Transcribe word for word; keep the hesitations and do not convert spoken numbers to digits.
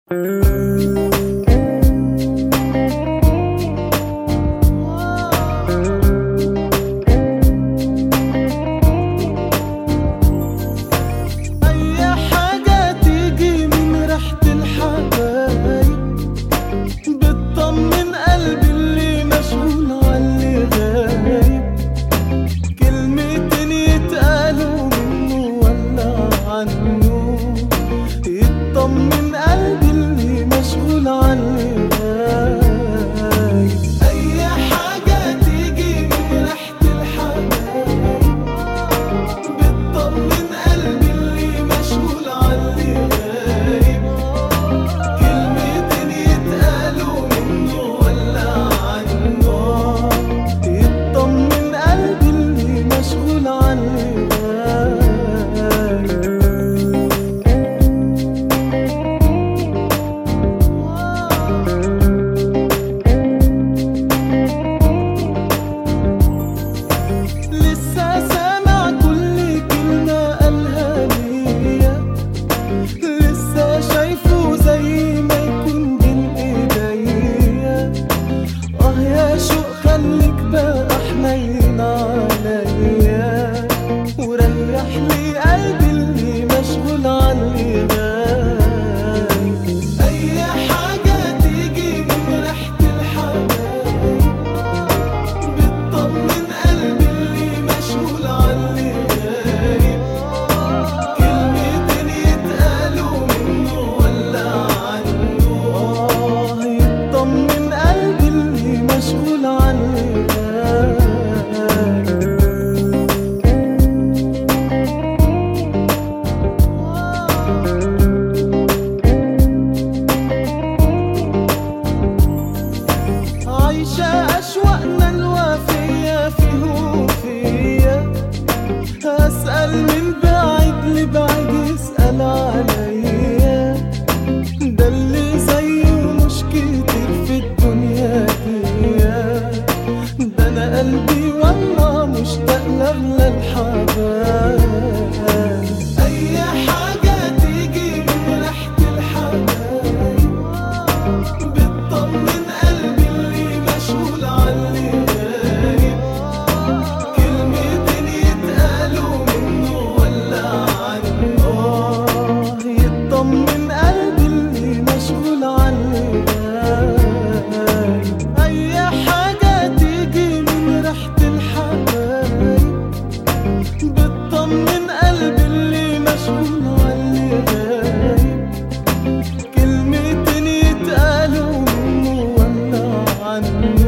يطمن قلبي اللي مشغول عني غايب. أي حاجة تيجي من ريحة الحبايب بتطمن قلبي اللي مشغول عني غايب. كلمتين يتقالوا منه ولا عنه يطمن قلبي اللي مشغول عني غايب. خليك بقى حنين عليا وريح لي قلبي اللي مشغول عني غايب. أي حاجة تيجي من ريحة الحبايب بتطمن قلبي اللي مشغول عني غايب. كلمتين يتقالوا منه ولا عنه آه يطمن قلبي اللي مشغول عني غايب. عايشة أشواقنا الوافية فيه وفيا، أسأل من بعيد لبعيد يسأل عليا. ده اللي زيه مش كتير في الدنيا دي، ده أنا قلبي والله مشتاق لأغلى الحبايب. أي حاجة تيجي من ريحة الحبايب بتطمن قلبي اللي مشغول عني غايب. كلمتين يتقالوا منه ولا عنه آه يطمن قلبي اللي مشغول عني غايب. أي حاجة تيجي من ريحة الحبايب بتطمن قلبي اللي مشغول عني غايب. كلمتين يتقالوا منه ولا عنه